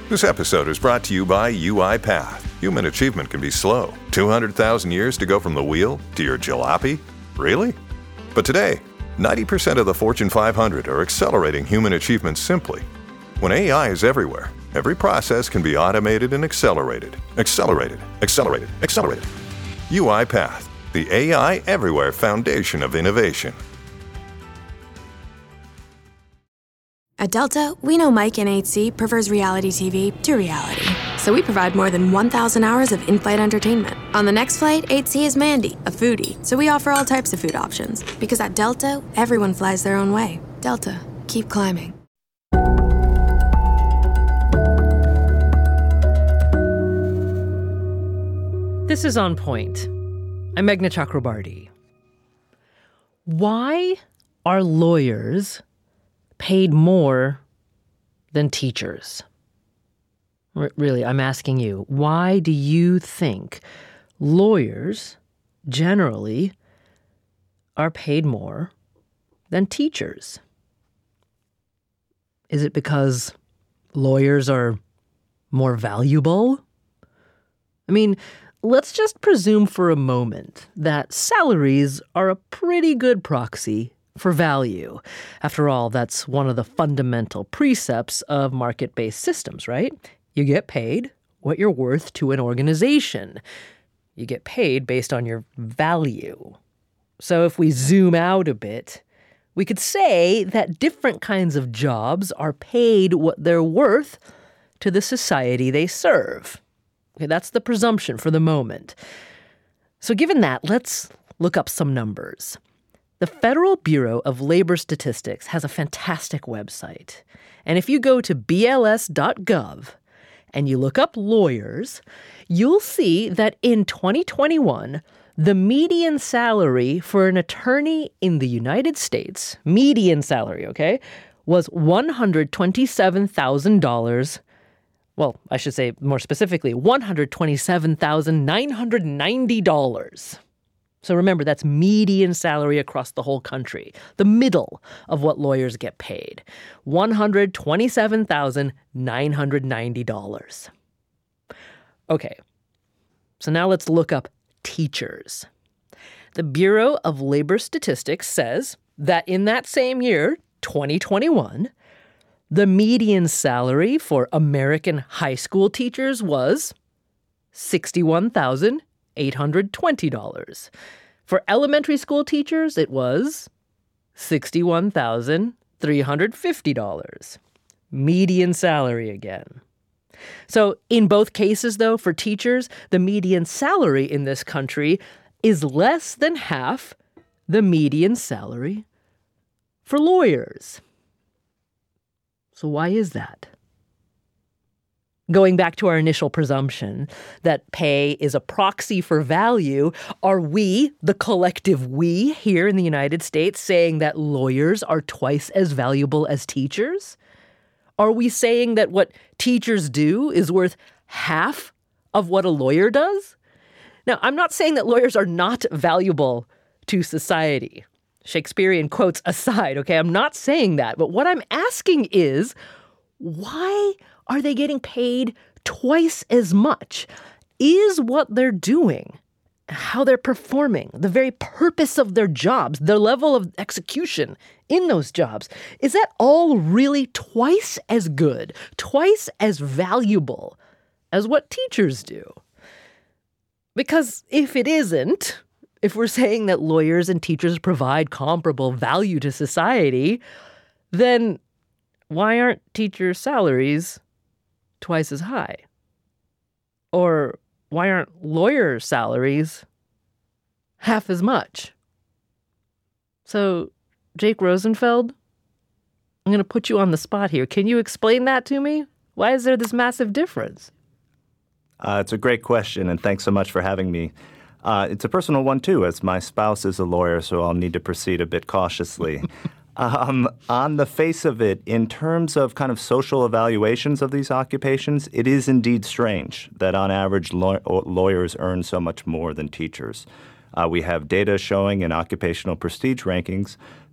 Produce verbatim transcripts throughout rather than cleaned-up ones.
This episode is brought to you by UiPath. Human achievement can be slow. two hundred thousand years to go from the wheel to your jalopy? Really? But today, ninety percent of the Fortune five hundred are accelerating human achievement simply. When A I is everywhere, every process can be automated and accelerated. Accelerated, accelerated, accelerated. UiPath, the A I everywhere foundation of innovation. At Delta, we know Mike in eight C prefers reality T V to reality. So we provide more than one thousand hours of in-flight entertainment. On the next flight, eight C is Mandy, a foodie. So we offer all types of food options. Because at Delta, everyone flies their own way. Delta, keep climbing. This is On Point. I'm Meghna Chakrabarty. Why are lawyers paid more than teachers? R- really, I'm asking you, why do you think lawyers generally are paid more than teachers? Is it because lawyers are more valuable? I mean, let's just presume for a moment that salaries are a pretty good proxy for value. After all, that's one of the fundamental precepts of market-based systems, right? You get paid what you're worth to an organization. You get paid based on your value. So if we zoom out a bit, we could say that different kinds of jobs are paid what they're worth to the society they serve. Okay, that's the presumption for the moment. So given that, let's look up some numbers. The Federal Bureau of Labor Statistics has a fantastic website. And if you go to B L S dot gov and you look up lawyers, you'll see that in twenty twenty-one, the median salary for an attorney in the United States, median salary, okay, was one hundred twenty-seven thousand dollars. Well, I should say more specifically, one hundred twenty-seven thousand nine hundred ninety dollars. So remember, that's median salary across the whole country, the middle of what lawyers get paid, one hundred twenty-seven thousand nine hundred ninety dollars. Okay, so now let's look up teachers. The Bureau of Labor Statistics says that in that same year, twenty twenty-one, the median salary for American high school teachers was sixty-one thousand eight hundred twenty dollars. For elementary school teachers, it was sixty-one thousand three hundred fifty dollars. Median salary again. So in both cases, though, for teachers, the median salary in this country is less than half the median salary for lawyers. So why is that? Going back to our initial presumption that pay is a proxy for value, are we, the collective we here in the United States, saying that lawyers are twice as valuable as teachers? Are we saying that what teachers do is worth half of what a lawyer does? Now, I'm not saying that lawyers are not valuable to society. Shakespearean quotes aside, okay? I'm not saying that. But what I'm asking is, why are they getting paid twice as much? Is what they're doing, how they're performing, the very purpose of their jobs, their level of execution in those jobs, is that all really twice as good, twice as valuable as what teachers do? Because if it isn't, if we're saying that lawyers and teachers provide comparable value to society, then why aren't teachers' salaries twice as high? Or why aren't lawyer salaries half as much? So, Jake Rosenfeld, I'm going to put you on the spot here. Can you explain that to me? Why is there this massive difference? Uh, it's a great question, and thanks so much for having me. Uh, it's a personal one, too, as my spouse is a lawyer, so I'll need to proceed a bit cautiously. Um, on the face of it, in terms of kind of social evaluations of these occupations, it is indeed strange that on average law- lawyers earn so much more than teachers. Uh, we have data showing in occupational prestige rankings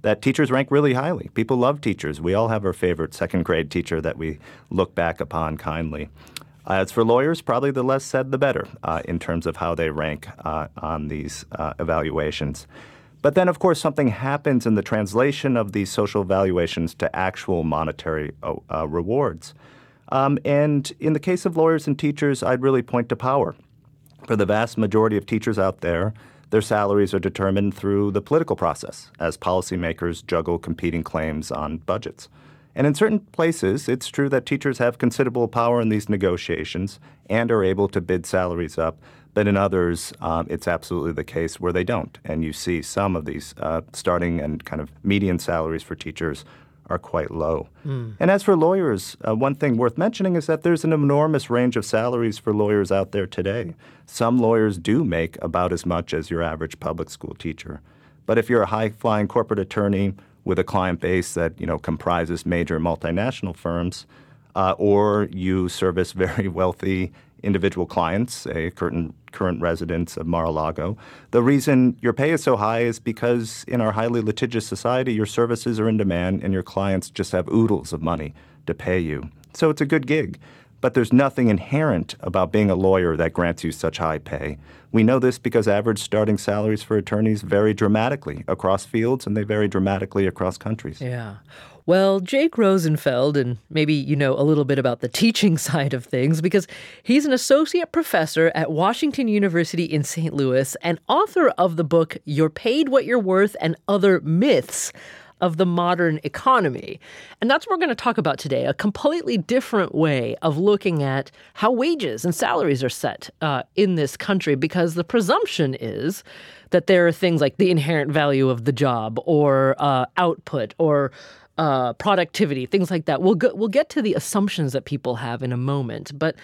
that teachers rank really highly. People love teachers. We all have our favorite second grade teacher that we look back upon kindly. As for lawyers, probably the less said, the better uh, in terms of how they rank uh, on these uh, evaluations. But then, of course, something happens in the translation of these social evaluations to actual monetary uh, rewards. Um, and in the case of lawyers and teachers, I'd really point to power. For the vast majority of teachers out there, their salaries are determined through the political process as policymakers juggle competing claims on budgets. And in certain places, it's true that teachers have considerable power in these negotiations and are able to bid salaries up. But in others, um, it's absolutely the case where they don't. And you see some of these uh, starting and kind of median salaries for teachers are quite low. Mm. And as for lawyers, uh, one thing worth mentioning is that there's an enormous range of salaries for lawyers out there today. Some lawyers do make about as much as your average public school teacher. But if you're a high-flying corporate attorney with a client base that, you know, comprises major multinational firms, uh, or you service very wealthy individual clients, a current, current residents of Mar-a-Lago. The reason your pay is so high is because in our highly litigious society, your services are in demand and your clients just have oodles of money to pay you. So it's a good gig. But there's nothing inherent about being a lawyer that grants you such high pay. We know this because average starting salaries for attorneys vary dramatically across fields, and they vary dramatically across countries. Yeah. Well, Jake Rosenfeld, and maybe you know a little bit about the teaching side of things, because he's an associate professor at Washington University in Saint Louis and author of the book You're Paid What You're Worth and Other Myths of the Modern Economy. And that's what we're going to talk about today, a completely different way of looking at how wages and salaries are set uh, in this country, because the presumption is that there are things like the inherent value of the job or uh, output or uh, productivity, things like that. We'll, go, we'll get to the assumptions that people have in a moment, but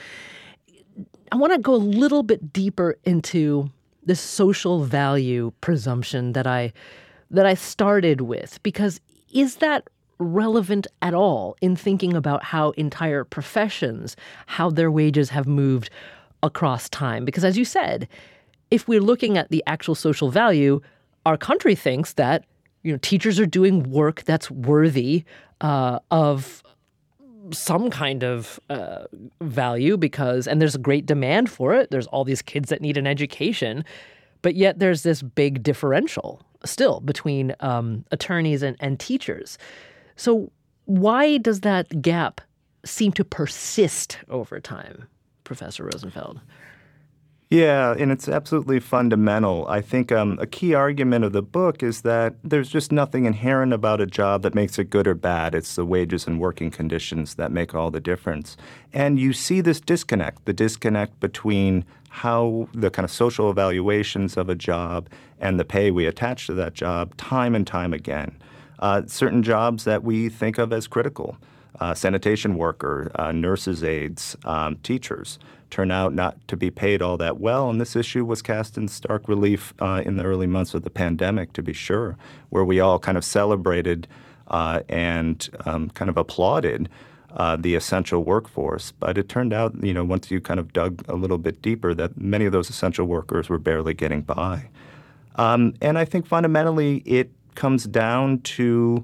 I want to go a little bit deeper into this social value presumption that I that I started with, because is that relevant at all in thinking about how entire professions, how their wages have moved across time? Because as you said, if we're looking at the actual social value, our country thinks that, you know, teachers are doing work that's worthy uh, of some kind of uh, value because, and there's a great demand for it. There's all these kids that need an education, but yet there's this big differential still between um, attorneys and, and teachers. So why does that gap seem to persist over time, Professor Rosenfeld? Yeah, and it's absolutely fundamental. I think um, a key argument of the book is that there's just nothing inherent about a job that makes it good or bad. It's the wages and working conditions that make all the difference. And you see this disconnect, the disconnect between how the kind of social evaluations of a job and the pay we attach to that job time and time again. Uh, certain jobs that we think of as critical, uh, sanitation worker, uh, nurses' aides, um, teachers, turn out not to be paid all that well. And this issue was cast in stark relief uh, in the early months of the pandemic, to be sure, where we all kind of celebrated uh, and um, kind of applauded uh, the essential workforce. But it turned out, you know, once you kind of dug a little bit deeper, that many of those essential workers were barely getting by. Um, and I think fundamentally it comes down to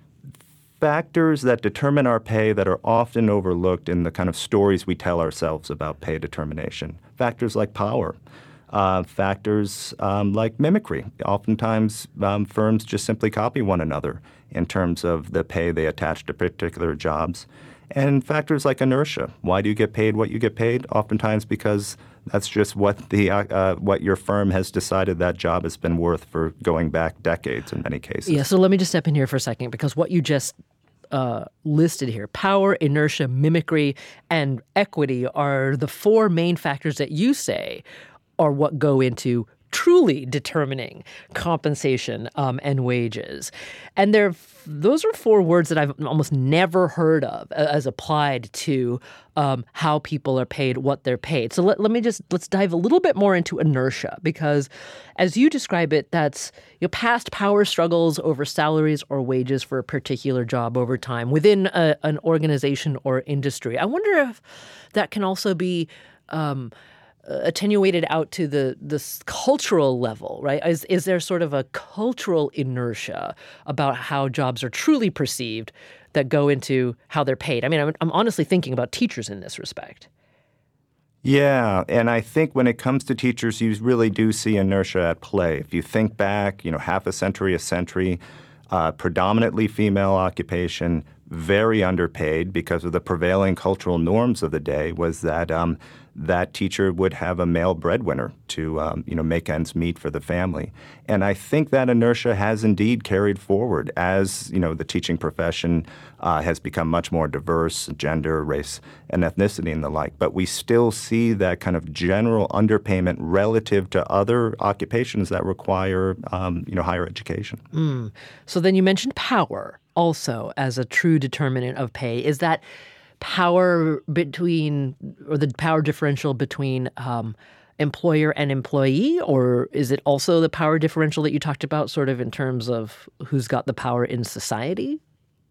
factors that determine our pay that are often overlooked in the kind of stories we tell ourselves about pay determination. Factors like power, uh, factors um, like mimicry. Oftentimes, um, firms just simply copy one another in terms of the pay they attach to particular jobs. And factors like inertia. Why do you get paid what you get paid? Oftentimes because that's just what the uh, uh, what your firm has decided that job has been worth for going back decades in many cases. Yeah, so let me just step in here for a second, because what you just uh, listed here, power, inertia, mimicry, and equity are the four main factors that you say are what go into truly determining compensation um, and wages. And they're, those are four words that I've almost never heard of as applied to um, how people are paid, what they're paid. So let, let me just, let's dive a little bit more into inertia, because as you describe it, that's you know, past power struggles over salaries or wages for a particular job over time within a, an organization or industry. I wonder if that can also be um, attenuated out to the this cultural level, right? Is is there sort of a cultural inertia about how jobs are truly perceived that go into how they're paid? I mean, I'm, I'm honestly thinking about teachers in this respect. Yeah, and I think when it comes to teachers, you really do see inertia at play. If you think back, you know, half a century, a century, uh, predominantly female occupation, very underpaid because of the prevailing cultural norms of the day, was that um, that teacher would have a male breadwinner to um, you know make ends meet for the family. And I think that inertia has indeed carried forward as you know the teaching profession uh, has become much more diverse, gender, race, and ethnicity and the like. But we still see that kind of general underpayment relative to other occupations that require um, you know higher education. Mm. So then you mentioned power also as a true determinant of pay. Is that power between, or the power differential between um, employer and employee, or is it also the power differential that you talked about sort of in terms of who's got the power in society?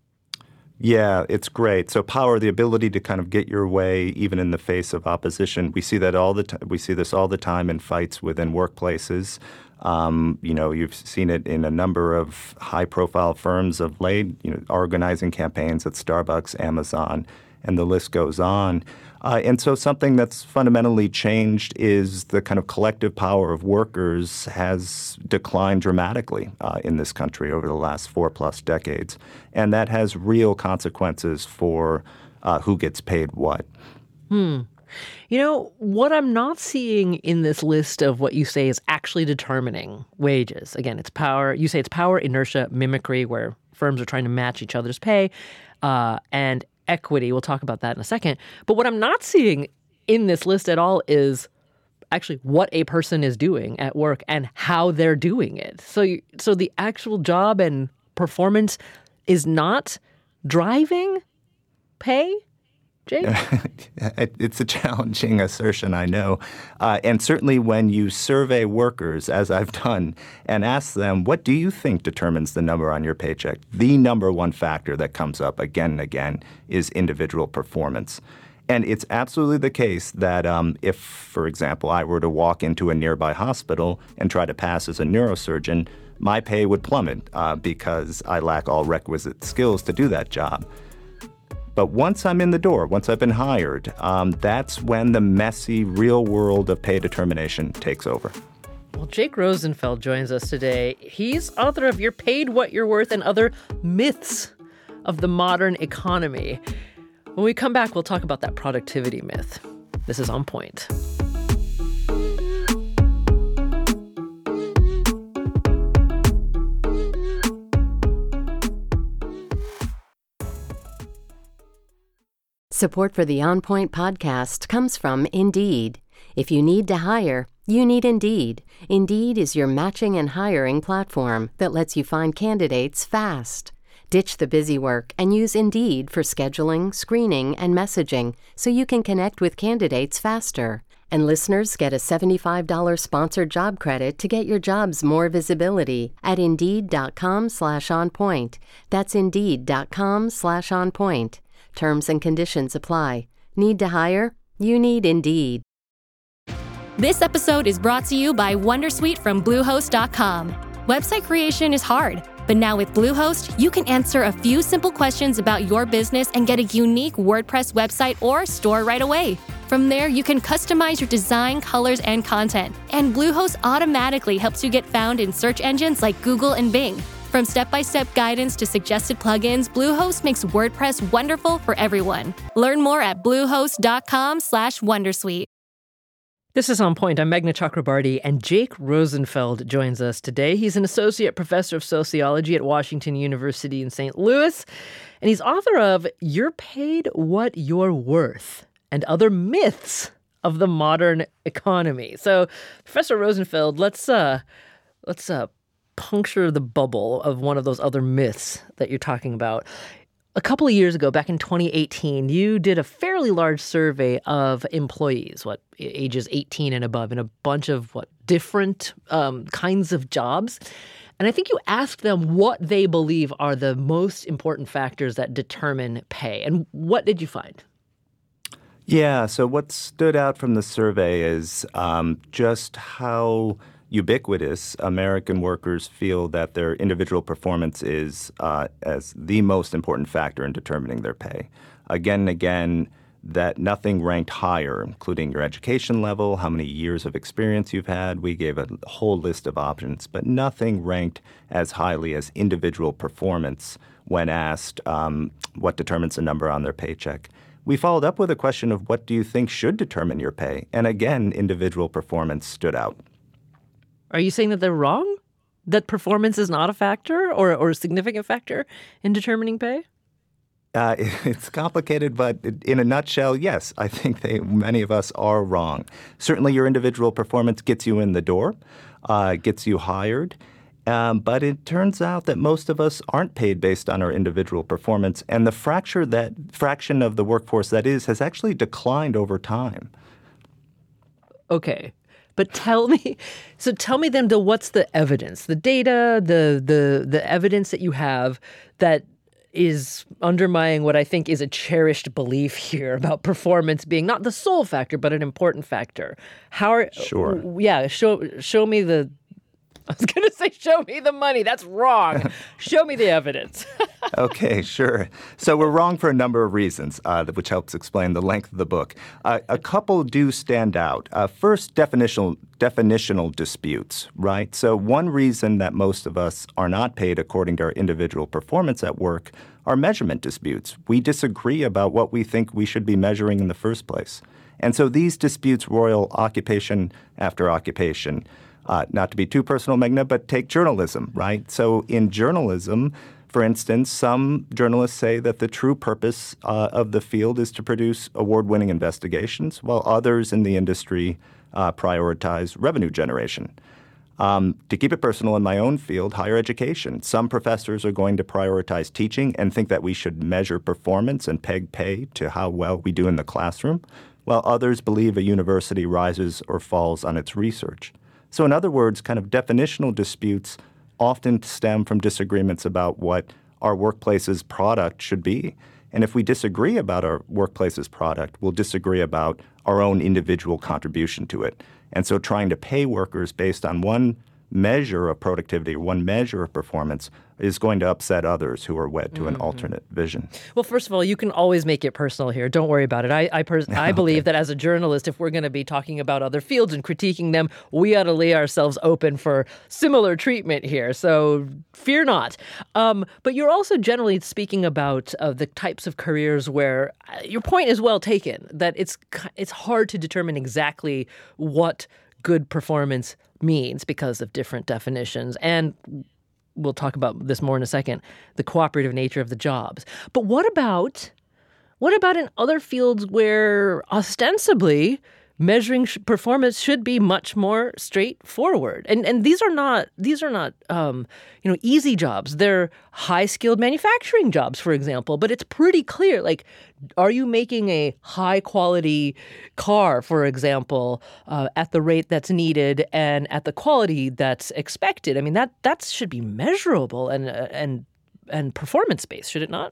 Yeah, it's great. So power, the ability to kind of get your way even in the face of opposition. We see that all the time. We see this all the time in fights within workplaces. Um, you know, you've seen it in a number of high-profile firms of late, you know, organizing campaigns at Starbucks, Amazon, and the list goes on. Uh, and so something that's fundamentally changed is the kind of collective power of workers has declined dramatically uh, in this country over the last four-plus decades. And that has real consequences for uh, who gets paid what. Hmm. You know, what I'm not seeing in this list of what you say is actually determining wages. Again, it's power. You say it's power, inertia, mimicry, where firms are trying to match each other's pay, uh, and equity. We'll talk about that in a second. But what I'm not seeing in this list at all is actually what a person is doing at work and how they're doing it. So, you, so the actual job and performance is not driving pay? Jake? It's a challenging assertion, I know. Uh, and certainly when you survey workers, as I've done, and ask them, what do you think determines the number on your paycheck? The number one factor that comes up again and again is individual performance. And it's absolutely the case that um, if, for example, I were to walk into a nearby hospital and try to pass as a neurosurgeon, my pay would plummet uh, because I lack all requisite skills to do that job. But once I'm in the door, once I've been hired, um, that's when the messy real world of pay determination takes over. Well, Jake Rosenfeld joins us today. He's author of You're Paid What You're Worth and Other Myths of the Modern Economy. When we come back, we'll talk about that productivity myth. This is On Point. Support for the On Point podcast comes from Indeed. If you need to hire, you need Indeed. Indeed is your matching and hiring platform that lets you find candidates fast. Ditch the busy work and use Indeed for scheduling, screening, and messaging so you can connect with candidates faster. And listeners get a seventy-five dollars sponsored job credit to get your jobs more visibility at Indeed.com slash on point. That's Indeed.com slash on point. Terms and conditions apply. Need to hire? You need Indeed. This episode is brought to you by Wondersuite from Bluehost dot com. Website creation is hard, but now with Bluehost, you can answer a few simple questions about your business and get a unique WordPress website or store right away. From there, you can customize your design, colors, and content. And Bluehost automatically helps you get found in search engines like Google and Bing. From step-by-step guidance to suggested plugins, Bluehost makes WordPress wonderful for everyone. Learn more at bluehost.com slash wondersuite. This is On Point. I'm Meghna Chakrabarty, and Jake Rosenfeld joins us today. He's an associate professor of sociology at Washington University in Saint Louis, and he's author of You're Paid What You're Worth and Other Myths of the Modern Economy. So, Professor Rosenfeld, let's uh, let's uh, puncture the bubble of one of those other myths that you're talking about. A couple of years ago, back in twenty eighteen, you did a fairly large survey of employees, what, ages eighteen and above, in a bunch of, what, different um, kinds of jobs. And I think you asked them what they believe are the most important factors that determine pay. And what did you find? Yeah, so what stood out from the survey is um, just how ubiquitous American workers feel that their individual performance is uh, as the most important factor in determining their pay. Again and again, that nothing ranked higher, including your education level, how many years of experience you've had. We gave a whole list of options, but nothing ranked as highly as individual performance when asked um, what determines the number on their paycheck. We followed up with a question of what do you think should determine your pay? And again, individual performance stood out. Are you saying that they're wrong? That performance is not a factor or, or a significant factor in determining pay? Uh, it's complicated, but in a nutshell, yes, I think they, many of us are wrong. Certainly your individual performance gets you in the door, uh, gets you hired. Um, but it turns out that most of us aren't paid based on our individual performance, and the fracture that fraction of the workforce that is has actually declined over time. Okay, but tell me, so tell me then, what's the evidence, the data, the the the evidence that you have that is undermining what I think is a cherished belief here about performance being not the sole factor, but an important factor. How are sure? Yeah, show show me the. I was going to say, show me the money. That's wrong. Show me the evidence. Okay, sure. So we're wrong for a number of reasons, uh, which helps explain the length of the book. Uh, a couple do stand out. Uh, first, definitional definitional disputes, right? So one reason that most of us are not paid according to our individual performance at work are measurement disputes. We disagree about what we think we should be measuring in the first place. And so these disputes roil occupation after occupation. Uh, not to be too personal, Meghna, but take journalism, right? So in journalism, for instance, some journalists say that the true purpose uh, of the field is to produce award-winning investigations, while others in the industry uh, prioritize revenue generation. Um, to keep it personal, in my own field, higher education, some professors are going to prioritize teaching and think that we should measure performance and peg pay to how well we do in the classroom, while others believe a university rises or falls on its research. So in other words, kind of definitional disputes often stem from disagreements about what our workplace's product should be. And if we disagree about our workplace's product, we'll disagree about our own individual contribution to it. And so trying to pay workers based on one measure of productivity or one measure of performance is going to upset others who are wed to mm-hmm. an alternate vision. Well, first of all, you can always make it personal here. Don't worry about it. I I, pers- I believe okay. that as a journalist, if we're going to be talking about other fields and critiquing them, we ought to lay ourselves open for similar treatment here. So fear not. Um, but you're also generally speaking about uh, the types of careers where uh, your point is well taken, that it's it's hard to determine exactly what good performance means because of different definitions. And we'll talk about this more in a second, the cooperative nature of the jobs. But what about what about in other fields where ostensibly measuring sh- performance should be much more straightforward? And and these are not these are not um, you know easy jobs. They're high-skilled manufacturing jobs, for example. But it's pretty clear, like, are you making a high-quality car, for example, uh, at the rate that's needed and at the quality that's expected? I mean, that that should be measurable and uh, and and performance-based, should it not?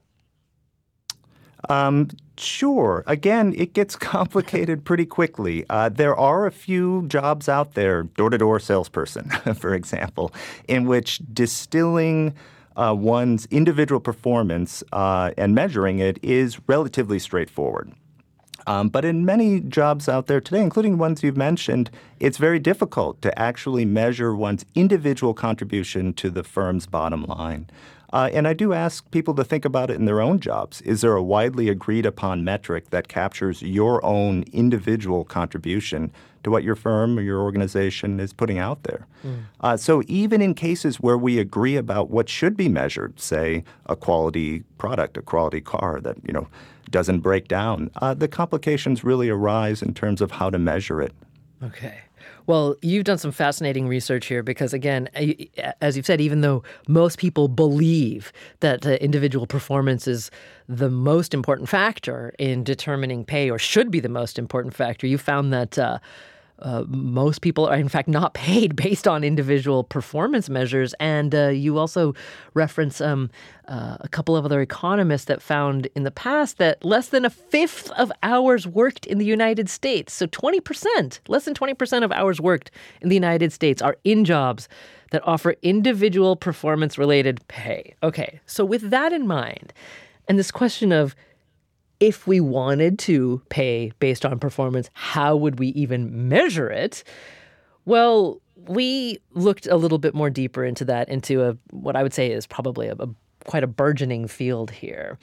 Um, sure. Again, it gets complicated pretty quickly. Uh, there are a few jobs out there, door-to-door salesperson, for example, in which distilling uh, one's individual performance uh, and measuring it is relatively straightforward. Um, but in many jobs out there today, including ones you've mentioned, it's very difficult to actually measure one's individual contribution to the firm's bottom line. Uh, and I do ask people to think about it in their own jobs. Is there a widely agreed upon metric that captures your own individual contribution to what your firm or your organization is putting out there? Mm. Uh, so even in cases where we agree about what should be measured, say a quality product, a quality car that, you know, doesn't break down, uh, the complications really arise in terms of how to measure it. Okay. Well, you've done some fascinating research here because, again, as you've said, even though most people believe that uh, individual performance is the most important factor in determining pay or should be the most important factor, you found that uh, uh, most people are, in fact, not paid based on individual performance measures. And uh, you also reference um, uh, a couple of other economists that found in the past that less than a fifth of hours worked in the United States, so twenty percent, less than twenty percent of hours worked in the United States are in jobs that offer individual performance-related pay. Okay, so with that in mind, and this question of if we wanted to pay based on performance, how would we even measure it? Well, we looked a little bit more deeper into that, into a what I would say is probably a, a quite a burgeoning field here.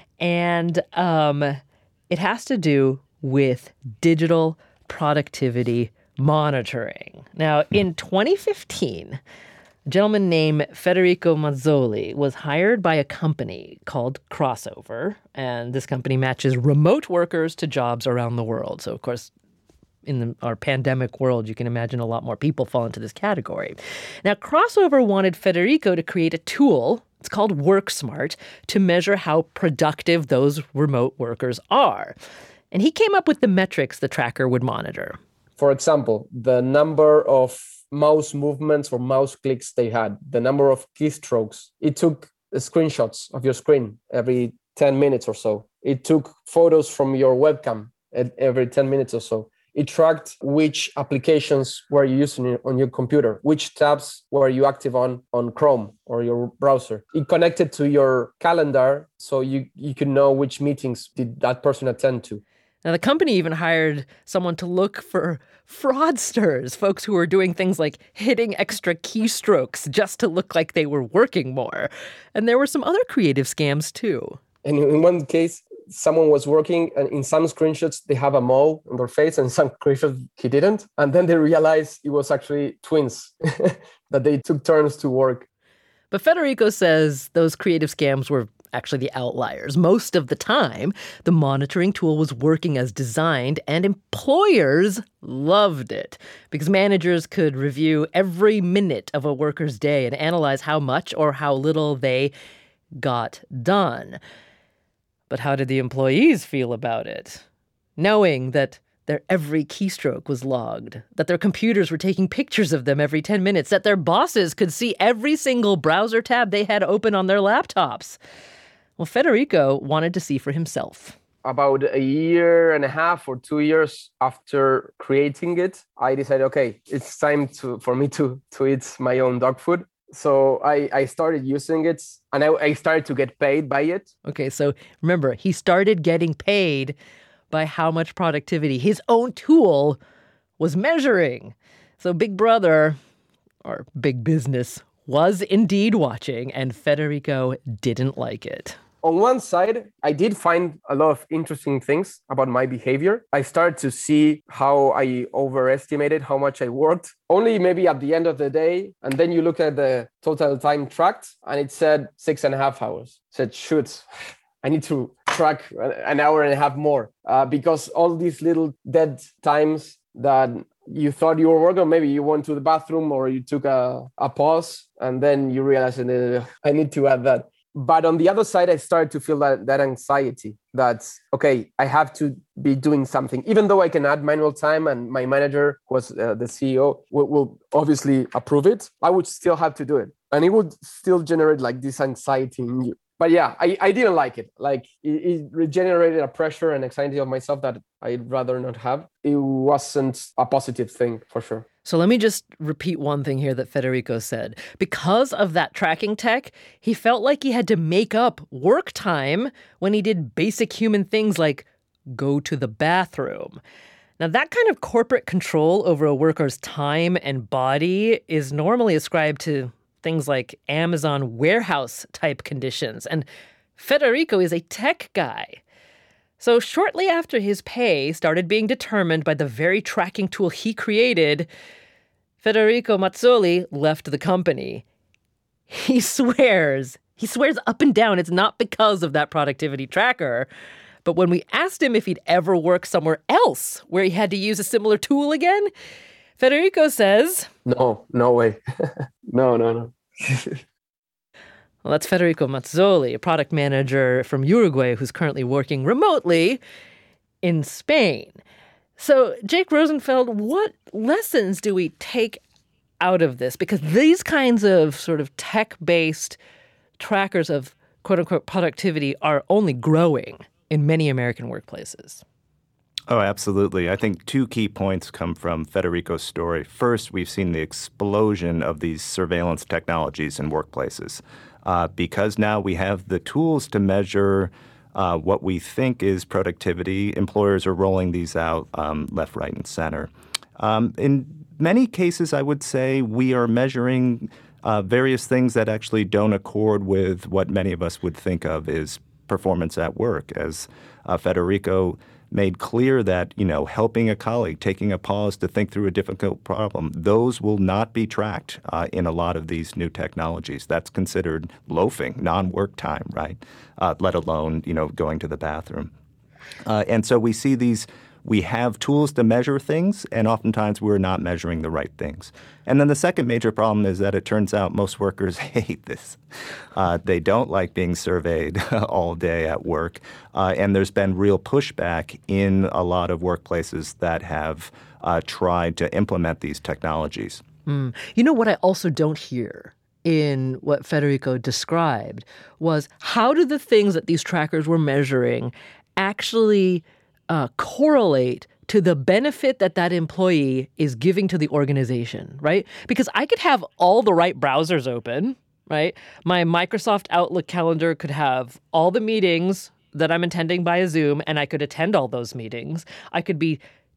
And um, it has to do with digital productivity monitoring. Now, in twenty fifteen, a gentleman named Federico Mazzoli was hired by a company called Crossover, and this company matches remote workers to jobs around the world. So, of course, in the, our pandemic world, you can imagine a lot more people fall into this category. Now, Crossover wanted Federico to create a tool, it's called WorkSmart, to measure how productive those remote workers are. And he came up with the metrics the tracker would monitor. For example, the number of mouse movements or mouse clicks they had, the number of keystrokes. It took screenshots of your screen every ten minutes or so. It took photos from your webcam every ten minutes or so. It tracked which applications were you using on your computer, which tabs were you active on on Chrome or your browser. It connected to your calendar so you, you could know which meetings did that person attend to. Now, the company even hired someone to look for fraudsters, folks who were doing things like hitting extra keystrokes just to look like they were working more. And there were some other creative scams, too. And in one case, someone was working, and in some screenshots, they have a mole on their face, and some screenshots, he didn't. And then they realized it was actually twins, that they took turns to work. But Federico says those creative scams were actually the outliers. Most of the time, the monitoring tool was working as designed, and employers loved it because managers could review every minute of a worker's day and analyze how much or how little they got done. But how did the employees feel about it? Knowing that their every keystroke was logged, that their computers were taking pictures of them every ten minutes, that their bosses could see every single browser tab they had open on their laptops. Well, Federico wanted to see for himself. About a year and a half or two years after creating it, I decided, okay, it's time to for me to, to eat my own dog food. So I, I started using it, and I, I started to get paid by it. Okay, so remember, he started getting paid by how much productivity his own tool was measuring. So Big Brother, or Big Business, was indeed watching, and Federico didn't like it. On one side, I did find a lot of interesting things about my behavior. I started to see how I overestimated how much I worked, only maybe at the end of the day. And then you look at the total time tracked, and it said six and a half hours. I said, shoot, I need to track an hour and a half more uh, because all these little dead times that you thought you were working, maybe you went to the bathroom or you took a, a pause, and then you realize, uh, I need to add that. But on the other side, I started to feel that, that anxiety that, okay, I have to be doing something, even though I can add manual time and my manager, who was uh, the C E O, will, will obviously approve it. I would still have to do it. And it would still generate like this anxiety in you. But yeah, I, I didn't like it. Like it, it regenerated a pressure and anxiety of myself that I'd rather not have. It wasn't a positive thing for sure. So let me just repeat one thing here that Federico said. Because of that tracking tech, he felt like he had to make up work time when he did basic human things like go to the bathroom. Now, that kind of corporate control over a worker's time and body is normally ascribed to things like Amazon warehouse type conditions. And Federico is a tech guy. So shortly after his pay started being determined by the very tracking tool he created, Federico Mazzoli left the company. He swears, he swears up and down it's not because of that productivity tracker. But when we asked him if he'd ever work somewhere else where he had to use a similar tool again, Federico says, No, no way. no, no, no. Well, that's Federico Mazzoli, a product manager from Uruguay who's currently working remotely in Spain. So, Jake Rosenfeld, what lessons do we take out of this? Because these kinds of sort of tech-based trackers of quote-unquote productivity are only growing in many American workplaces. Oh, absolutely. I think two key points come from Federico's story. First, we've seen the explosion of these surveillance technologies in workplaces. Uh, because now we have the tools to measure uh, what we think is productivity, employers are rolling these out um, left, right, and center. Um, in many cases, I would say we are measuring uh, various things that actually don't accord with what many of us would think of as performance at work. As uh, Federico made clear that, you know, helping a colleague, taking a pause to think through a difficult problem, those will not be tracked uh, in a lot of these new technologies. That's considered loafing, non-work time, right? Uh, let alone, you know, going to the bathroom. Uh, and so we see these, we have tools to measure things, and oftentimes we're not measuring the right things. And then the second major problem is that it turns out most workers hate this. Uh, they don't like being surveyed all day at work. Uh, and there's been real pushback in a lot of workplaces that have uh, tried to implement these technologies. Mm. You know what I also don't hear in what Federico described was how do the things that these trackers were measuring actually uh, correlate to the benefit that that employee is giving to the organization, right? Because I could have all the right browsers open, right? My Microsoft Outlook calendar could have all the meetings that I'm attending via Zoom, and I could attend all those meetings. I could be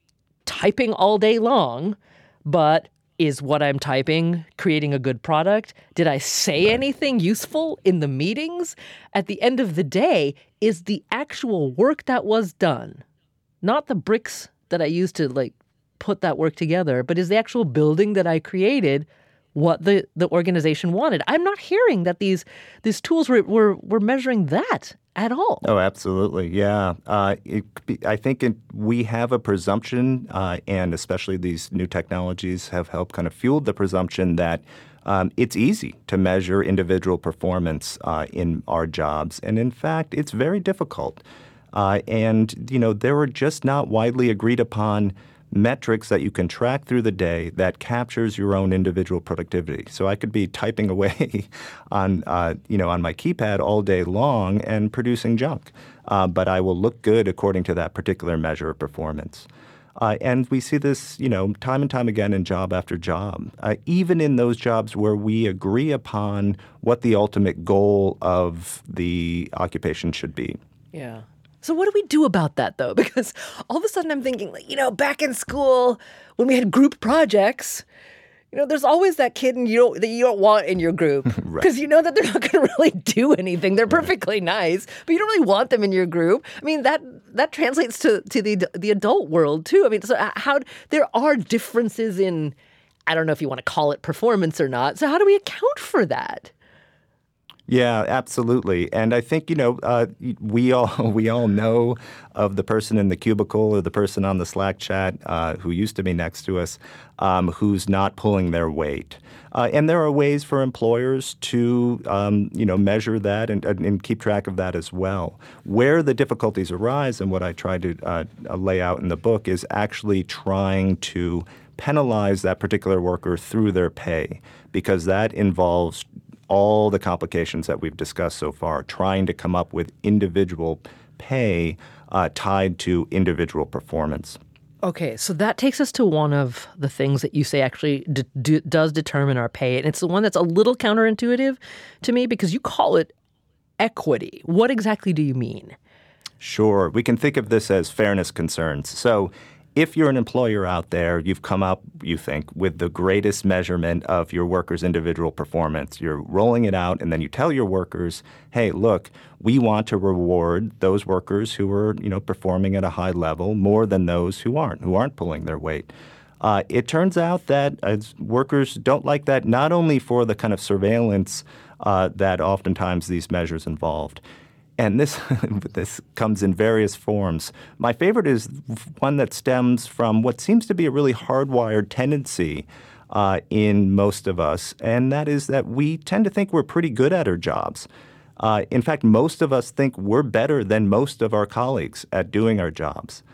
typing all day long, but is what I'm typing creating a good product? Did I say anything useful in the meetings? At the end of the day, is the actual work that was done, not the bricks that I used to like put that work together, but is the actual building that I created what the, the organization wanted? I'm not hearing that these these tools were were, were measuring that at all. Oh, absolutely. Yeah. Uh, it, I think it, we have a presumption, uh, and especially these new technologies have helped kind of fuel the presumption that um, it's easy to measure individual performance uh, in our jobs. And in fact, it's very difficult. Uh, and, you know, there are just not widely agreed upon metrics that you can track through the day that captures your own individual productivity. So I could be typing away on, uh, you know, on my keypad all day long and producing junk, uh, but I will look good according to that particular measure of performance. Uh, and we see this, you know, time and time again in job after job, uh, even in those jobs where we agree upon what the ultimate goal of the occupation should be. Yeah. So what do we do about that, though? Because all of a sudden I'm thinking, like, you know, back in school when we had group projects, you know, there's always that kid and you don't, that you don't want in your group because right. you know that they're not going to really do anything. They're perfectly nice, but you don't really want them in your group. I mean, that that translates to, to the the adult world, too. I mean, so how there are differences in, I don't know if you want to call it performance or not. So how do we account for that? Yeah, absolutely. And I think, you know, uh, we all we all know of the person in the cubicle or the person on the Slack chat uh, who used to be next to us um, who's not pulling their weight. Uh, and there are ways for employers to, um, you know, measure that and, and keep track of that as well. Where the difficulties arise, and what I try to uh, lay out in the book, is actually trying to penalize that particular worker through their pay, because that involves all the complications that we've discussed so far, trying to come up with individual pay uh, tied to individual performance. Okay, so that takes us to one of the things that you say actually d- d- does determine our pay. And it's the one that's a little counterintuitive to me because you call it equity. What exactly do you mean? Sure. We can think of this as fairness concerns. So if you're an employer out there, you've come up, you think, with the greatest measurement of your workers' individual performance. You're rolling it out, and then you tell your workers, hey, look, we want to reward those workers who are, you know, performing at a high level more than those who aren't, who aren't pulling their weight. Uh, it turns out that uh, workers don't like that, not only for the kind of surveillance uh, that oftentimes these measures involved. And this this comes in various forms. My favorite is one that stems from what seems to be a really hardwired tendency uh, in most of us, and that is that we tend to think we're pretty good at our jobs. Uh, in fact, most of us think we're better than most of our colleagues at doing our jobs.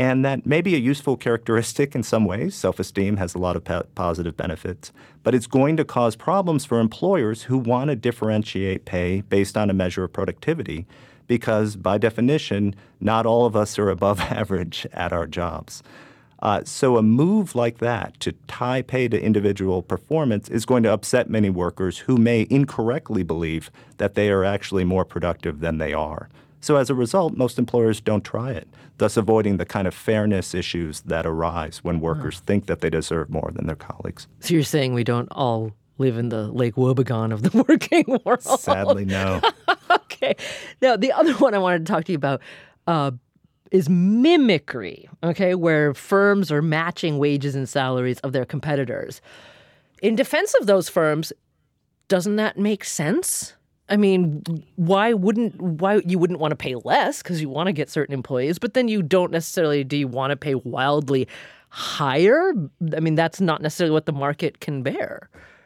And that may be a useful characteristic in some ways. Self-esteem has a lot of po- positive benefits. But it's going to cause problems for employers who want to differentiate pay based on a measure of productivity because, by definition, not all of us are above average at our jobs. Uh, so a move like that to tie pay to individual performance is going to upset many workers who may incorrectly believe that they are actually more productive than they are. So as a result, most employers don't try it, thus avoiding the kind of fairness issues that arise when workers oh. think that they deserve more than their colleagues. So you're saying we don't all live in the Lake Wobegon of the working world? Sadly, no. Okay. Now, the other one I wanted to talk to you about uh, is mimicry, okay, where firms are matching wages and salaries of their competitors. In defense of those firms, doesn't that make sense? I mean, why wouldn't why you wouldn't want to pay less because you want to get certain employees, but then you don't necessarily do you want to pay wildly higher? I mean, that's not necessarily what the market can bear.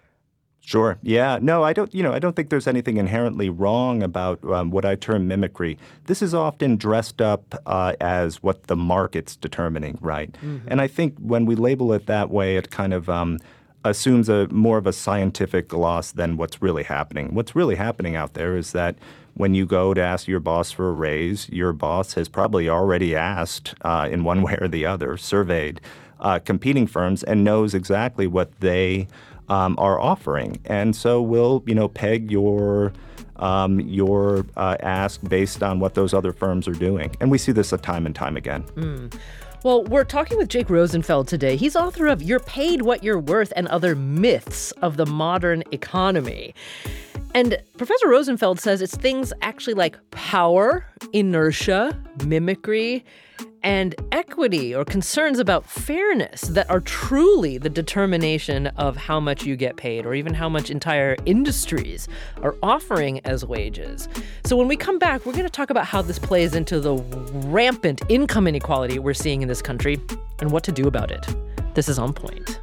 Sure. Yeah. No, I don't, you know, I don't think there's anything inherently wrong about um, what I term mimicry. This is often dressed up uh, as what the market's determining, right? Mm-hmm. And I think when we label it that way, it kind of um, assumes a more of a scientific gloss than what's really happening. What's really happening out there is that when you go to ask your boss for a raise, your boss has probably already asked uh, in one way or the other, surveyed uh, competing firms and knows exactly what they Um, are offering, and so we'll, you know, peg your um, your uh, ask based on what those other firms are doing, and we see this a time and time again. Mm. Well, we're talking with Jake Rosenfeld today. He's author of "You're Paid What You're Worth" and Other Myths of the Modern Economy. And Professor Rosenfeld says it's things actually like power, inertia, mimicry, and equity or concerns about fairness that are truly the determination of how much you get paid or even how much entire industries are offering as wages. So when we come back, we're going to talk about how this plays into the rampant income inequality we're seeing in this country and what to do about it. This is On Point.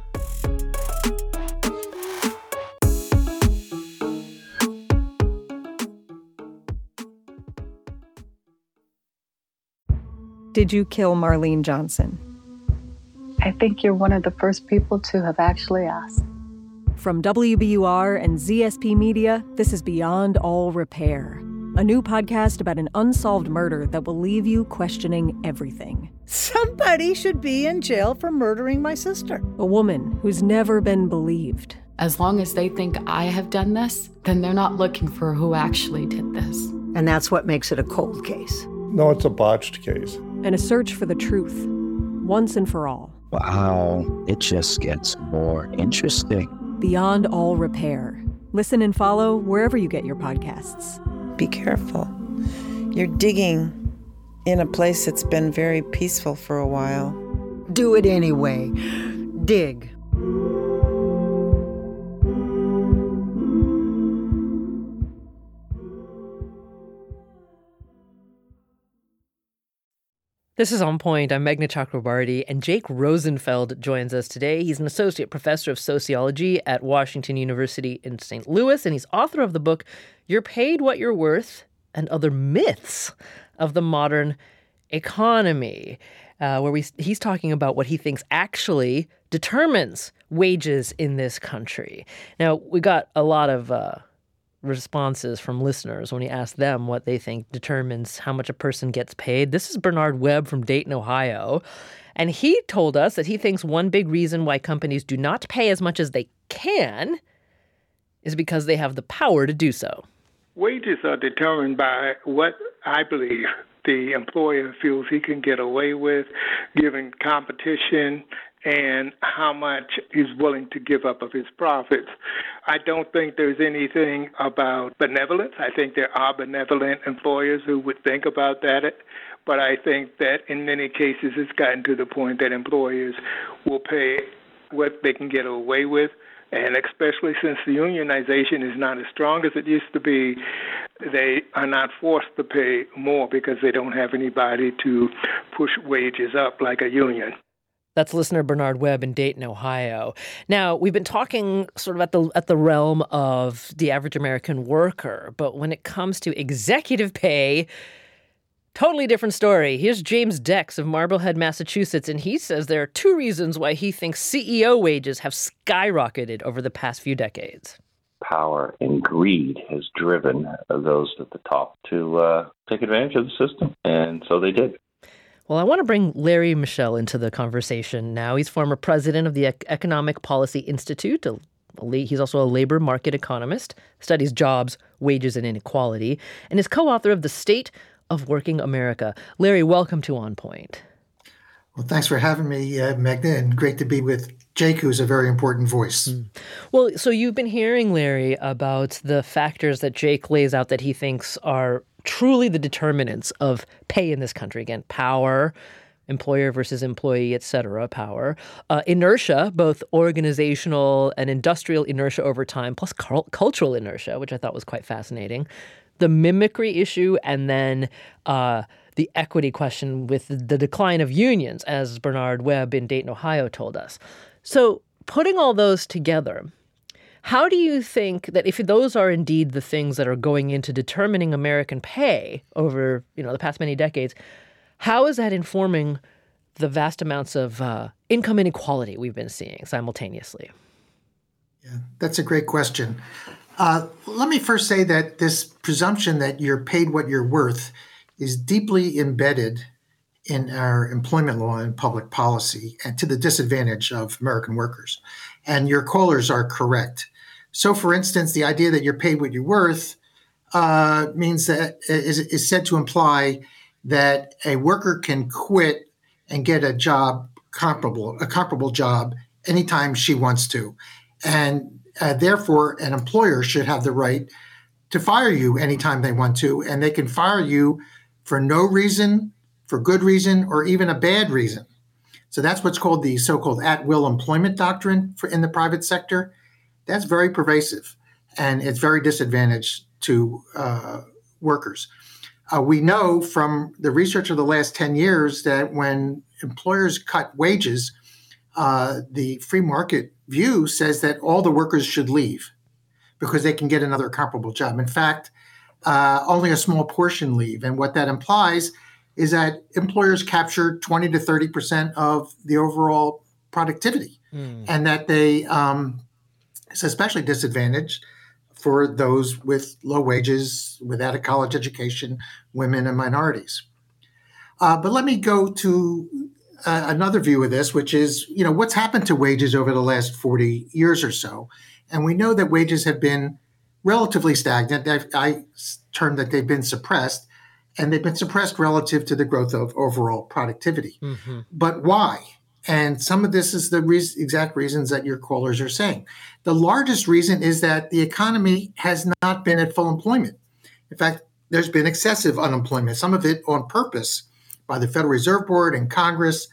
Did you kill Marlene Johnson? I think you're one of the first people to have actually asked. From W B U R and Z S P Media, this is Beyond All Repair, a new podcast about an unsolved murder that will leave you questioning everything. Somebody should be in jail for murdering my sister. A woman who's never been believed. As long as they think I have done this, then they're not looking for who actually did this. And that's what makes it a cold case. No, it's a botched case. And a search for the truth, once and for all. Wow, it just gets more interesting. Beyond All Repair. Listen and follow wherever you get your podcasts. Be careful. You're digging in a place that's been very peaceful for a while. Do it anyway. Dig. This is On Point. I'm Meghna Chakrabarty, and Jake Rosenfeld joins us today. He's an associate professor of sociology at Washington University in Saint Louis, and he's author of the book, You're Paid What You're Worth, and Other Myths of the Modern Economy, uh, where we he's talking about what he thinks actually determines wages in this country. Now, we got a lot of Uh, responses from listeners when he asked them what they think determines how much a person gets paid. This is Bernard Webb from Dayton, Ohio. And he told us that he thinks one big reason why companies do not pay as much as they can is because they have the power to do so. Wages are determined by what I believe the employer feels he can get away with, given competition and how much he's willing to give up of his profits. I don't think there's anything about benevolence. I think there are benevolent employers who would think about that, but I think that in many cases it's gotten to the point that employers will pay what they can get away with, and especially since the unionization is not as strong as it used to be, they are not forced to pay more because they don't have anybody to push wages up like a union. That's listener Bernard Webb in Dayton, Ohio. Now, we've been talking sort of at the at the realm of the average American worker, but when it comes to executive pay, Totally different story. Here's James Dex of Marblehead, Massachusetts, and he says there are two reasons why he thinks C E O wages have skyrocketed over the past few decades. Power and greed has driven those at the top to uh, take advantage of the system, and so they did. Well, I want to bring Larry Michel into the conversation now. He's former president of the E- Economic Policy Institute. A, a, he's also a labor market economist, studies jobs, wages, and inequality, and is co-author of The State of Working America. Larry, welcome to On Point. Well, thanks for having me, uh, Magda, and great to be with Jake, who's a very important voice. Mm. Well, so you've been hearing, Larry, about the factors that Jake lays out that he thinks are truly the determinants of pay in this country. Again, power, employer versus employee, et cetera, power. Uh, inertia, both organizational and industrial inertia over time, plus cu- cultural inertia, which I thought was quite fascinating. The mimicry issue, and then uh, the equity question with the decline of unions, as Bernard Webb in Dayton, Ohio told us. So putting all those together, how do you think that if those are indeed the things that are going into determining American pay over, you know, the past many decades, how is that informing the vast amounts of uh, income inequality we've been seeing simultaneously? Yeah, that's a great question. Uh, let me first say that this presumption that you're paid what you're worth is deeply embedded in our employment law and public policy, and to the disadvantage of American workers. And your callers are correct. So, for instance, the idea that you're paid what you're worth uh, means that is, is said to imply that a worker can quit and get a job comparable, a comparable job anytime she wants to. And uh, therefore, an employer should have the right to fire you anytime they want to, and they can fire you for no reason, for good reason, or even a bad reason. So that's what's called the so-called at-will employment doctrine for in the private sector. That's very pervasive, and it's very disadvantaged to uh, workers. Uh, we know from the research of the last ten years that when employers cut wages, uh, the free market view says that all the workers should leave because they can get another comparable job. In fact, uh, only a small portion leave. And what that implies is that employers capture twenty to thirty percent of the overall productivity, mm. and that they, um, it's especially disadvantaged for those with low wages, without a college education, women and minorities. Uh, but let me go to uh, another view of this, which is, you know, what's happened to wages over the last forty years or so. And we know that wages have been relatively stagnant. I, I term that they've been suppressed, and they've been suppressed relative to the growth of overall productivity. Mm-hmm. But why? And some of this is the re- exact reasons that your callers are saying. The largest reason is that the economy has not been at full employment. In fact, there's been excessive unemployment, some of it on purpose by the Federal Reserve Board and Congress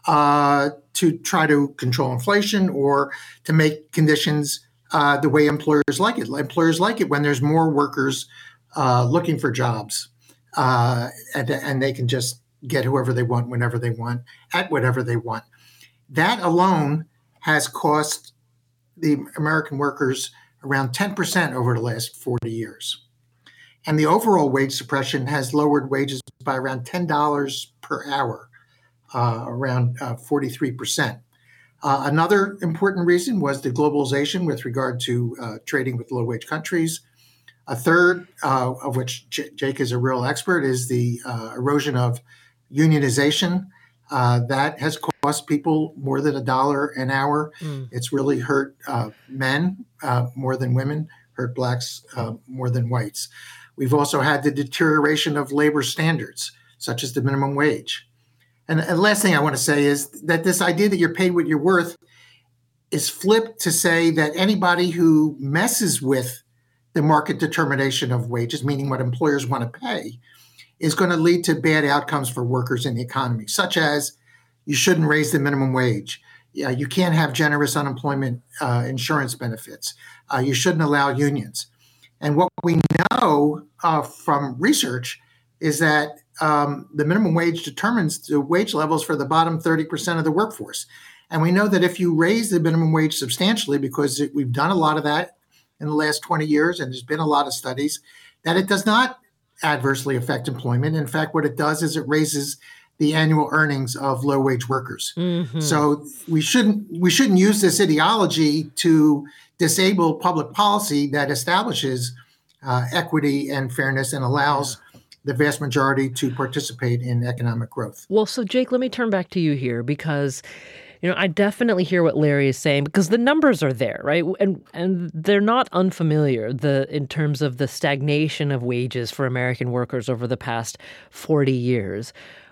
uh, to try to control inflation or to make conditions uh, the way employers like it. Employers like it when there's more workers uh, looking for jobs, uh, and, and they can just get whoever they want, whenever they want, at whatever they want. That alone has cost the American workers around ten percent over the last forty years. And the overall wage suppression has lowered wages by around ten dollars per hour, uh, around uh, forty-three percent. Uh, another important reason was the globalization with regard to uh, trading with low-wage countries. A third, uh, of which J- Jake is a real expert, is the uh, erosion of unionization. Uh, that has cost people more than a dollar an hour. Mm. It's really hurt uh, men uh, more than women, hurt blacks uh, more than whites. We've also had the deterioration of labor standards, such as the minimum wage. And the last thing I want to say is that this idea that you're paid what you're worth is flipped to say that anybody who messes with the market determination of wages, meaning what employers want to pay, is going to lead to bad outcomes for workers in the economy, such as you shouldn't raise the minimum wage. Yeah, you can't have generous unemployment uh, insurance benefits. Uh, you shouldn't allow unions. And what we know uh, from research is that um, the minimum wage determines the wage levels for the bottom thirty percent of the workforce. And we know that if you raise the minimum wage substantially, because it, we've done a lot of that in the last twenty years, and there's been a lot of studies, that it does not adversely affect employment. In fact, what it does is it raises the annual earnings of low-wage workers. Mm-hmm. So we shouldn't we shouldn't use this ideology to disable public policy that establishes uh, equity and fairness and allows yeah. the vast majority to participate in economic growth. Well, so Jake, let me turn back to you here because, you know, I definitely hear what Larry is saying because the numbers are there, right? And and they're not unfamiliar the in terms of the stagnation of wages for American workers over the past forty years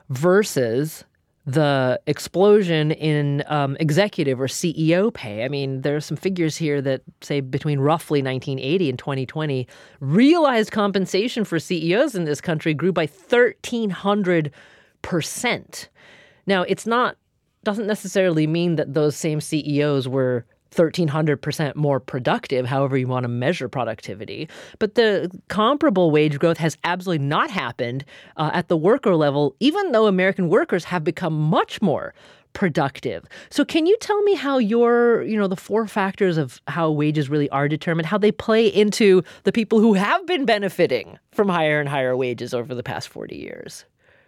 versus the explosion in um, executive or C E O pay. I mean, there are some figures here that say between roughly nineteen eighty and twenty twenty, realized compensation for C E Os in this country grew by thirteen hundred percent. Now, it's not doesn't necessarily mean that those same C E Os were thirteen hundred percent more productive, however you want to measure productivity. But the comparable wage growth has absolutely not happened uh, at the worker level, even though American workers have become much more productive. So can you tell me how your, you know, the four factors of how wages really are determined, how they play into the people who have been benefiting from higher and higher wages over the past forty years?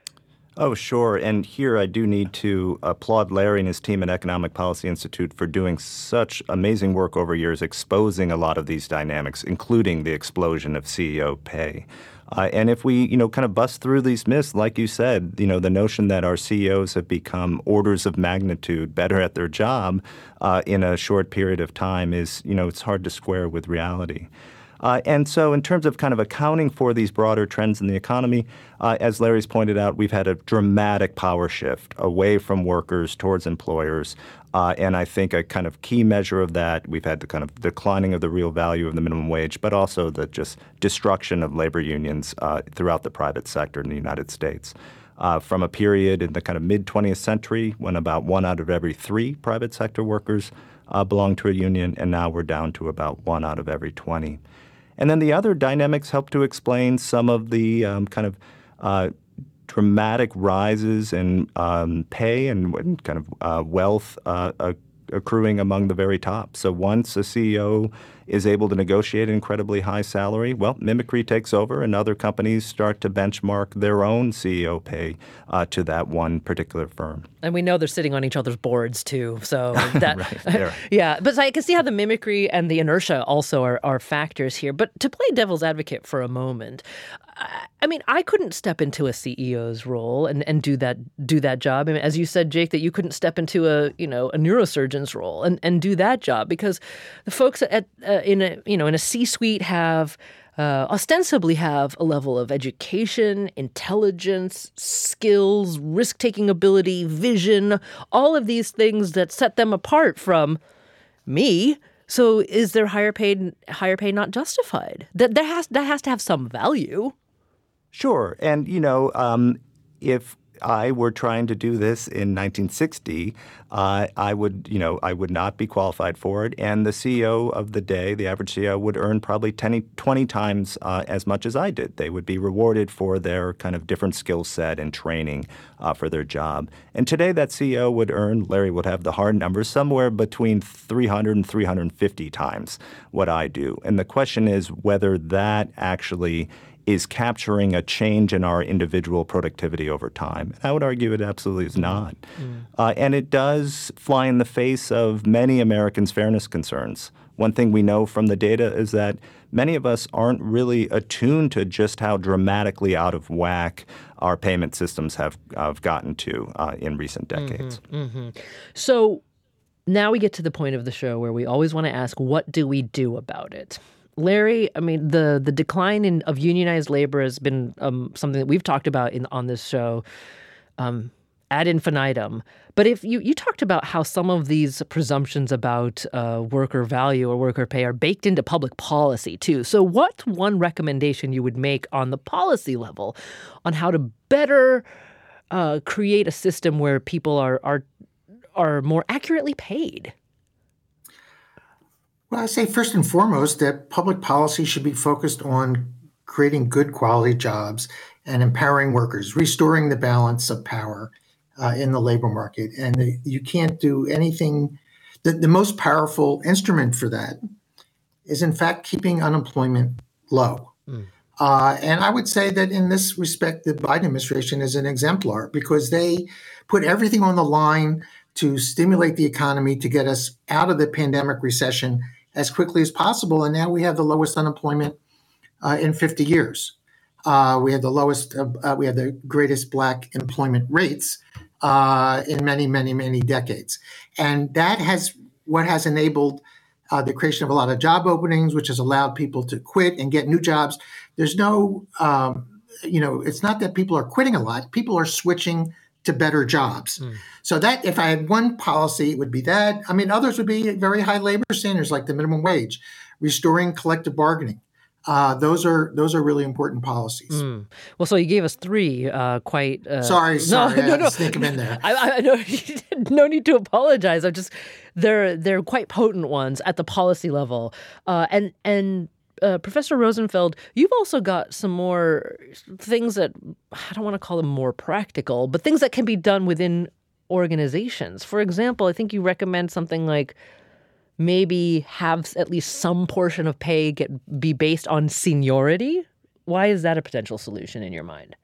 Oh, sure. And here I do need to applaud Larry and his team at Economic Policy Institute for doing such amazing work over years, exposing a lot of these dynamics, including the explosion of C E O pay. Uh, and if we, you know, kind of bust through these myths, like you said, you know, the notion that our C E Os have become orders of magnitude better at their job uh, in a short period of time is, you know, it's hard to square with reality. Uh, and so in terms of kind of accounting for these broader trends in the economy, uh, as Larry's pointed out, we've had a dramatic power shift away from workers towards employers. Uh, and I think a kind of key measure of that, we've had the kind of declining of the real value of the minimum wage, but also the just destruction of labor unions uh, throughout the private sector in the United States. Uh, from a period in the kind of mid-twentieth century when about one out of every three private sector workers uh, belonged to a union, and now we're down to about one out of every twenty. And then the other dynamics help to explain some of the um, kind of uh, dramatic rises in um, pay and kind of uh, wealth uh, uh, accruing among the very top. So once a C E O is able to negotiate an incredibly high salary, well, mimicry takes over and other companies start to benchmark their own C E O pay uh, to that one particular firm. And we know they're sitting on each other's boards, too. So that, right, right. yeah. But I can see how the mimicry and the inertia also are, are factors here. But to play devil's advocate for a moment, I mean, I couldn't step into a C E O's role and, and do that do that job. I mean, as you said, Jake, that you couldn't step into a you know a neurosurgeon's role and, and do that job because the folks at uh, in a you know in a C-suite have uh, ostensibly have a level of education, intelligence, skills, risk-taking ability, vision, all of these things that set them apart from me. So is their higher pay higher pay not justified? That that has that has to have some value. Sure. And, you know, um, if I were trying to do this in nineteen sixty, uh, I would, you know, I would not be qualified for it. And the C E O of the day, the average C E O, would earn probably ten, twenty times uh, as much as I did. They would be rewarded for their kind of different skill set and training uh, for their job. And today that C E O would earn, Larry would have the hard numbers, somewhere between three hundred and three hundred fifty times what I do. And the question is whether that actually is capturing a change in our individual productivity over time. I would argue it absolutely is not. Mm. Uh, and it does fly in the face of many Americans' fairness concerns. One thing we know from the data is that many of us aren't really attuned to just how dramatically out of whack our payment systems have, have gotten to uh, in recent decades. Mm-hmm, mm-hmm. So now we get to the point of the show where we always want to ask, what do we do about it? Larry, I mean, the the decline in of unionized labor has been um, something that we've talked about in on this show um, ad infinitum. But if you, you talked about how some of these presumptions about uh, worker value or worker pay are baked into public policy, too. So what's one recommendation you would make on the policy level on how to better uh, create a system where people are are are more accurately paid? Well, I say first and foremost that public policy should be focused on creating good quality jobs and empowering workers, restoring the balance of power uh, in the labor market. And the, you can't do anything. The, the most powerful instrument for that is, in fact, keeping unemployment low. Mm. Uh, and I would say that in this respect, the Biden administration is an exemplar because they put everything on the line to stimulate the economy to get us out of the pandemic recession as quickly as possible. And now we have the lowest unemployment uh, in fifty years. Uh, we have the lowest, uh, uh, we have the greatest Black employment rates uh, in many, many, many decades. And that has what has enabled uh, the creation of a lot of job openings, which has allowed people to quit and get new jobs. There's no, um, you know, it's not that people are quitting a lot. People are switching to better jobs. Mm. So that if I had one policy, it would be that. I mean, others would be very high labor standards like the minimum wage, restoring collective bargaining. Uh, those are those are really important policies. Mm. Well, so you gave us three uh, quite. Uh, sorry, sorry, no, no, no. Sneak them in there. I, I no, no need to apologize. I'm just they're they're quite potent ones at the policy level, uh, and and. Uh, Professor Rosenfeld, you've also got some more things that, I don't want to call them more practical, but things that can be done within organizations. For example, I think you recommend something like maybe have at least some portion of pay get be based on seniority. Why is that a potential solution in your mind?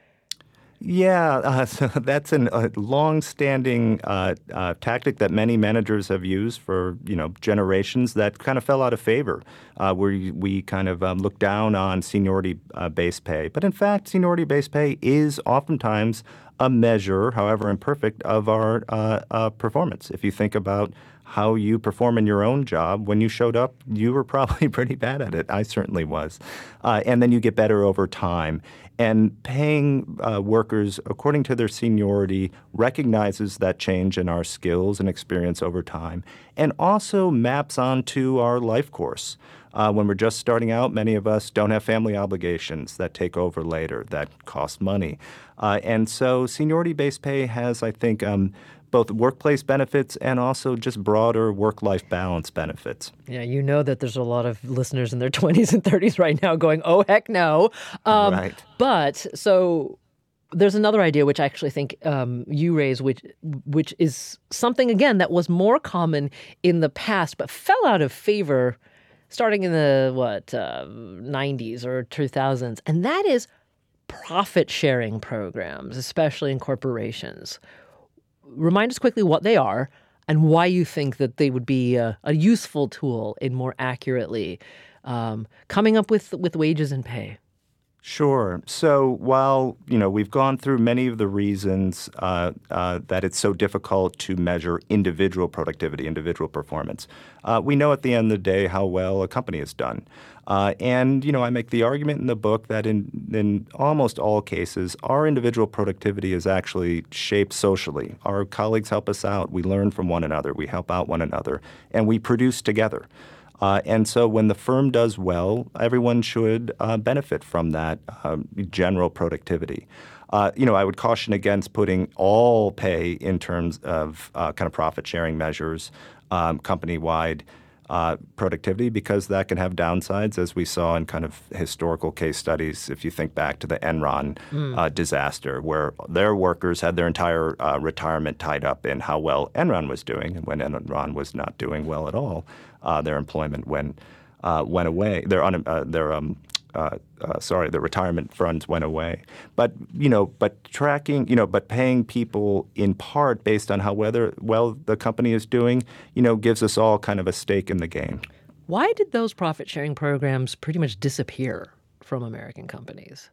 Yeah, uh, so that's an, a long-standing uh, uh, tactic that many managers have used for, you know, generations that kind of fell out of favor, uh, where we kind of um, look down on seniority-based uh, pay. But in fact, seniority-based pay is oftentimes a measure, however imperfect, of our uh, uh, performance. If you think about how you perform in your own job, when you showed up, you were probably pretty bad at it. I certainly was. Uh, and then you get better over time. And paying uh, workers according to their seniority recognizes that change in our skills and experience over time and also maps onto our life course. Uh, when we're just starting out, many of us don't have family obligations that take over later that cost money. Uh, and so seniority-based pay has, I think, um, both workplace benefits and also just broader work-life balance benefits. Yeah, you know that there's a lot of listeners in their twenties and thirties right now going, oh, heck no. Um, right. But so there's another idea which I actually think um, you raise, which which is something, again, that was more common in the past but fell out of favor starting in the, what, uh, nineties or two thousands. And that is profit-sharing programs, especially in corporations. Remind us quickly what they are and why you think that they would be a, a useful tool in more accurately um, coming up with, with wages and pay. Sure. So while, you know, we've gone through many of the reasons uh, uh, that it's so difficult to measure individual productivity, individual performance, uh, we know at the end of the day how well a company has done. Uh, and, you know, I make the argument in the book that in, in almost all cases, our individual productivity is actually shaped socially. Our colleagues help us out. We learn from one another. We help out one another. And we produce together. Uh, and so when the firm does well, everyone should uh, benefit from that uh, general productivity. Uh, you know, I would caution against putting all pay in terms of uh, kind of profit-sharing measures, um, company-wide uh, productivity, because that can have downsides, as we saw in kind of historical case studies. If you think back to the Enron mm. uh, disaster, where their workers had their entire uh, retirement tied up in how well Enron was doing, and when Enron was not doing well at all, Uh, their employment went uh, went away. Their un, uh, their um, uh, uh, sorry, their retirement funds went away. But you know, but tracking, you know, but paying people in part based on how whether well the company is doing, you know, gives us all kind of a stake in the game. Why did those profit sharing programs pretty much disappear from American companies?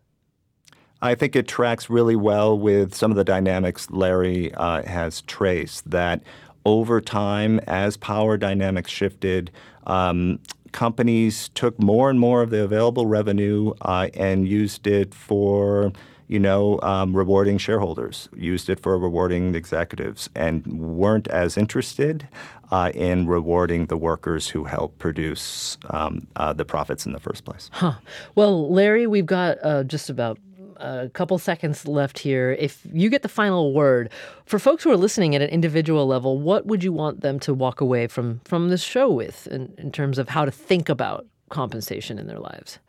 I think it tracks really well with some of the dynamics Larry uh, has traced that. Over time, as power dynamics shifted, um, companies took more and more of the available revenue uh, and used it for, you know, um, rewarding shareholders, used it for rewarding executives, and weren't as interested uh, in rewarding the workers who helped produce um, uh, the profits in the first place. Huh. Well, Larry, we've got uh, just about a couple seconds left here. If you get the final word, for folks who are listening at an individual level, what would you want them to walk away from from this show with in, in terms of how to think about compensation in their lives?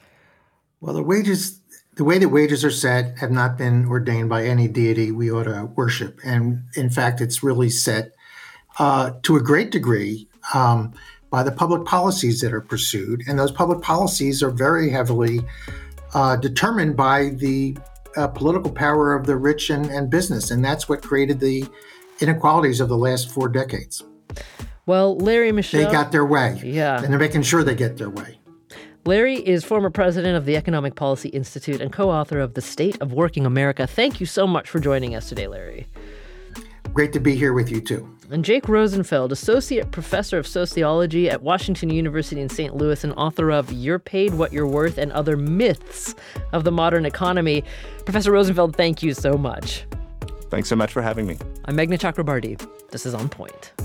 Well, the wages, the way that wages are set have not been ordained by any deity we ought to worship. And in fact, it's really set uh, to a great degree um, by the public policies that are pursued. And those public policies are very heavily uh, determined by the uh, political power of the rich and, and business. And that's what created the inequalities of the last four decades. Well, Larry Michel... They got their way. Yeah. And they're making sure they get their way. Larry is former president of the Economic Policy Institute and co-author of The State of Working America. Thank you so much for joining us today, Larry. Great to be here with you, too. And Jake Rosenfeld, associate professor of sociology at Washington University in Saint Louis and author of You're Paid What You're Worth and Other Myths of the Modern Economy. Professor Rosenfeld, thank you so much. Thanks so much for having me. I'm Meghna Chakrabarti. This is On Point.